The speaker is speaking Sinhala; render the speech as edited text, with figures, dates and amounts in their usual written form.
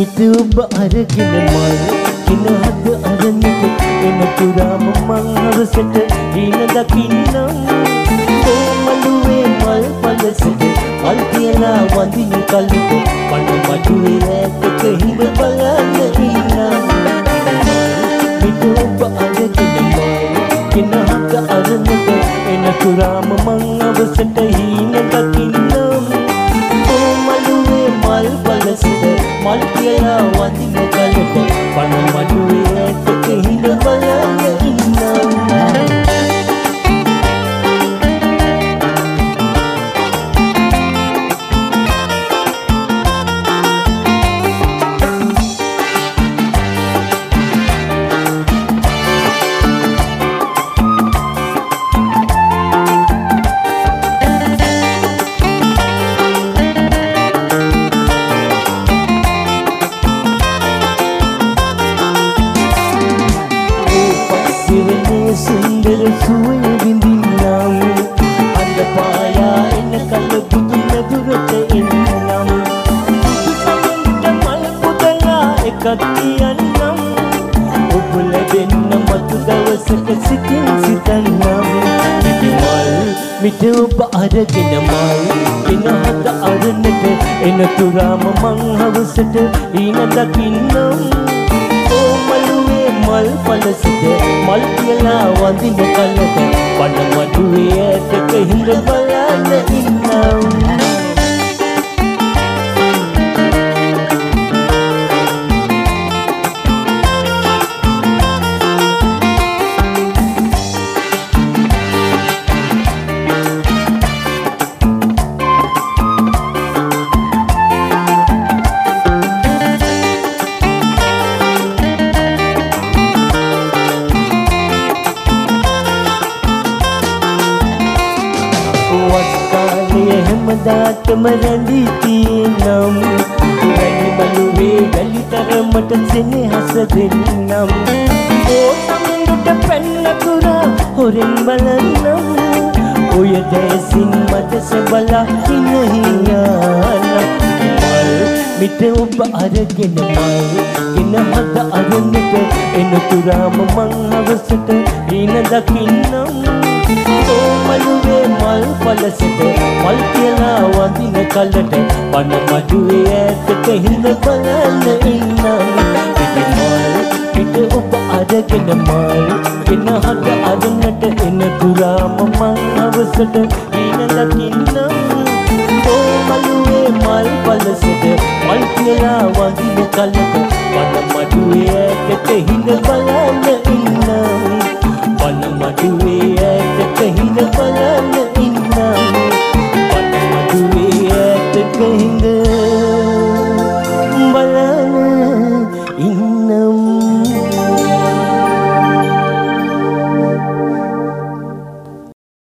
මිට ඔබ අරගෙන මල් කින හද අරන්නට එන පුරාම මං හවසට දින දකින්නම් කොමලුවේ මල් පලසට මල් කියලා වඳින කලට පණ මඩුවේ ඈතක හිඳ බලන්න ඉන්නම් මිට ඔබ අරගෙන මල් කින හද අරන්නට එන පුරාම මං හවසට හීන දකින්නම් කොමලුවේ මල් පලසට මල් කියලා වඳින කලට පණ මඩුවේ ඈතක හිඳ බලන්න ඉන්නම් සුන්දර සුවය විඳින්නම් අඳ පායා එන කල බුදුන දුරට එන්නම් සමන්ට මල් පුදලා එකක් කියන්නම් ඔබ ලැබෙන්න මතු දවසක සිතින් සිතන්නම් මල් මිට ඔබ අරගෙන මල් එන හද අරන්නට එන තුරාම මං හවසට ඊන දකින්නම් මල් පලසට මල් කියලා වඳින කලට පණ මඩුවේ ඈතක හිඳ බලන්න ඉන්නම් හැමදාටම රැඳී තියෙනම් වැලි බලුවේ වැලි තරමට සෙනෙහස දෙන්නම් ඕසම්දුට පැන්න තුරා හොරෙන් බලන්නම් ඔය දැසින් මතස බලා හිනහියානම් මල් මිට ඔබ අරගෙන මල් එන හද අරන්නට එන තුරාම මං හවසට ඊන දකින්නම් කොමලුවේ මල් පලසට මල් කියලා වඳින කලට පණ මඩුවේ ඈතක හිඳ බලන්න ඉන්නම් පිට ඔබ අරගෙන මල් එන හද අරන්නට එන පුරාම මං හවසට ඊන දකින්නම් කොමලුවේ මල් පලසට මල් කියලා වඳින කලට පණ මඩුවේ ඈතක හිඳ බලන්න ඉන්නම් පණ මඩුවේ ඈතක හිඳ බලන්න ඉන්නම් පණ මඩුවේ ඈතක හිඳ